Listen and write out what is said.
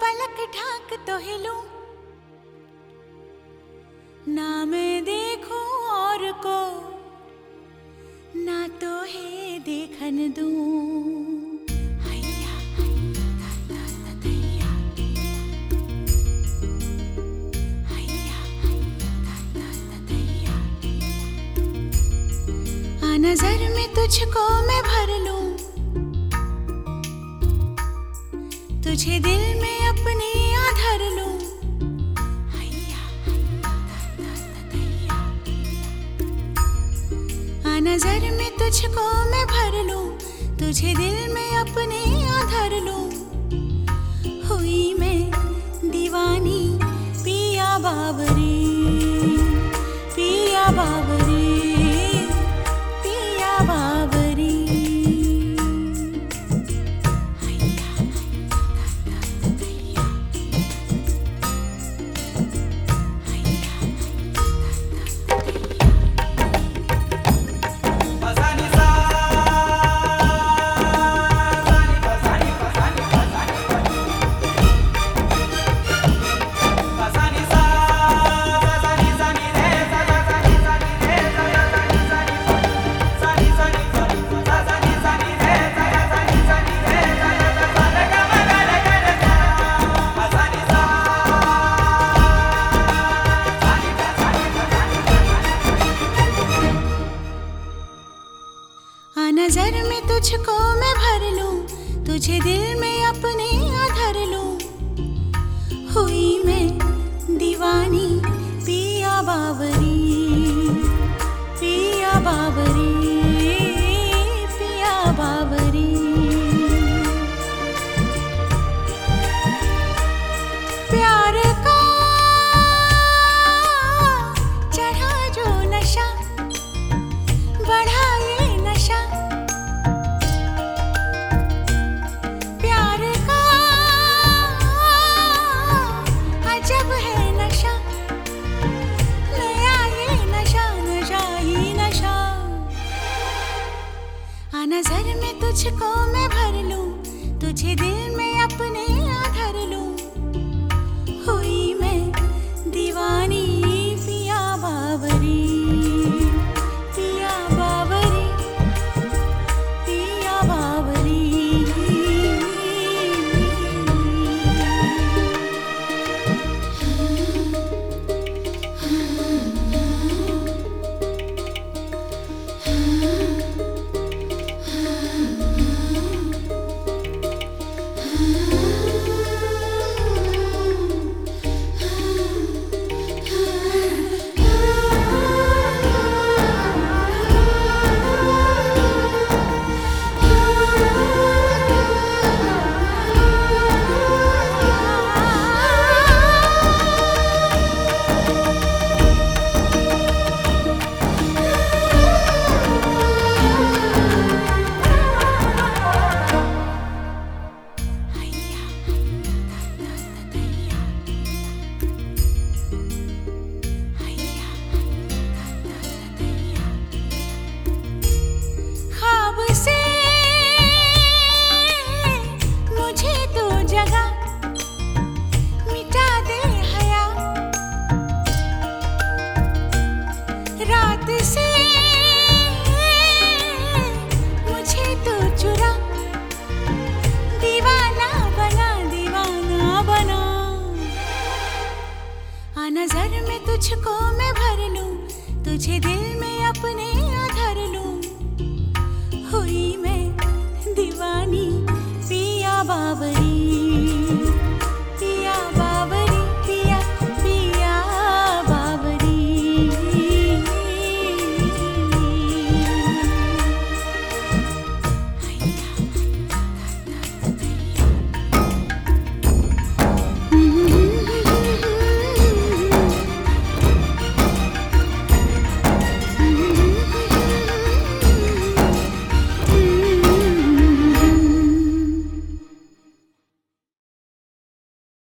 पलक ढाक तो हिलूं, ना मैं देखूं और को, ना तो है देखन दूं। हैया ता ता ता दैया, हैया ता ता ता दैया। आ नजर में तुझको मैं भर लूं, तुझे दिल में अपने आ धर लूं। हैया ता ता ता दैया। आ नजर में तुझको मैं भर लूं, तुझे दिल में अपने आ धर लूं। हुई मैं दीवानी पिया बाबरी, पिया बाबरी, पिया बाबरी। नजर में तुझको मैं भर लूं, तुझे दिल में अपने आ धर लूं। हुई मैं दीवानी पिया बाबरी, पिया बाबरी, पिया बाबरी। प्यार का चढ़ा जो नशा, बढ़ा ये नशा। नजर में तुझको मैं भर लूं, तुझे दिल में अपने आ धर लूं। हुई मैं दीवानी पिया बाबरी, पिया बाबरी, पिया बाबरी। नजर में तुझको मैं भर लूं, तुझे दिल में अपने